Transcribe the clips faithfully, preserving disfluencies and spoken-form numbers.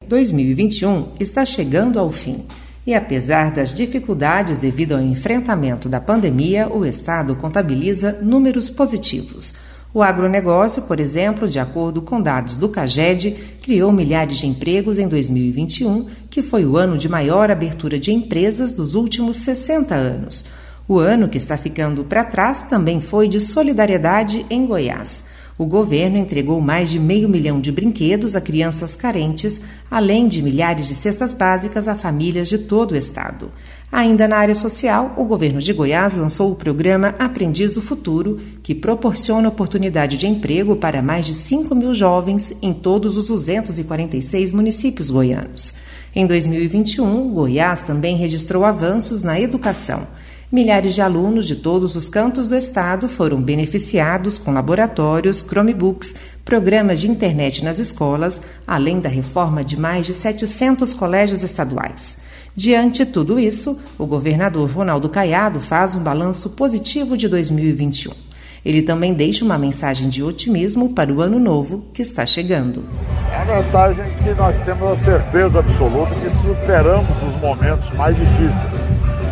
dois mil e vinte e um está chegando ao fim. E apesar das dificuldades devido ao enfrentamento da pandemia, o Estado contabiliza números positivos. O agronegócio, por exemplo, de acordo com dados do CAGED, criou milhares de empregos em dois mil e vinte e um, que foi o ano de maior abertura de empresas dos últimos sessenta anos. O ano que está ficando para trás também foi de solidariedade em Goiás. O governo entregou mais de meio milhão de brinquedos a crianças carentes, além de milhares de cestas básicas a famílias de todo o estado. Ainda na área social, o governo de Goiás lançou o programa Aprendiz do Futuro, que proporciona oportunidade de emprego para mais de cinco mil jovens em todos os duzentos e quarenta e seis municípios goianos. Em dois mil e vinte e um, Goiás também registrou avanços na educação. Milhares de alunos de todos os cantos do estado foram beneficiados com laboratórios, Chromebooks, programas de internet nas escolas, além da reforma de mais de setecentos colégios estaduais. Diante de tudo isso, o governador Ronaldo Caiado faz um balanço positivo de dois mil e vinte e um. Ele também deixa uma mensagem de otimismo para o ano novo que está chegando. É a mensagem que nós temos a certeza absoluta que superamos os momentos mais difíceis.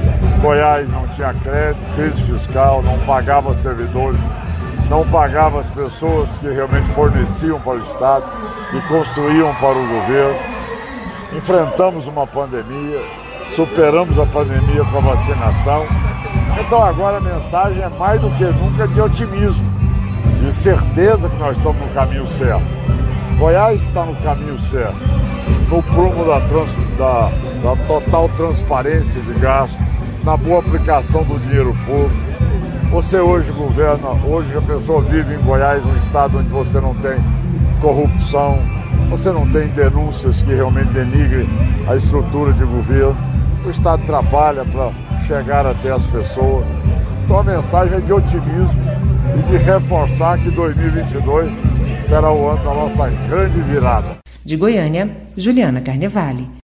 Goiás não tinha crédito, crise fiscal, não pagava servidores, não pagava as pessoas que realmente forneciam para o Estado e construíam para o governo. Enfrentamos uma pandemia, superamos a pandemia com a vacinação. Então agora a mensagem é mais do que nunca de otimismo, de certeza que nós estamos no caminho certo. Goiás está no caminho certo, no prumo da, trans, da, da total transparência de gasto, na boa aplicação do dinheiro público. Você hoje governa, hoje a pessoa vive em Goiás, um estado onde você não tem corrupção, você não tem denúncias que realmente denigrem a estrutura de governo. O Estado trabalha para chegar até as pessoas. Então a mensagem é de otimismo e de reforçar que dois mil e vinte e dois será o ano da nossa grande virada. De Goiânia, Juliana Carnevale.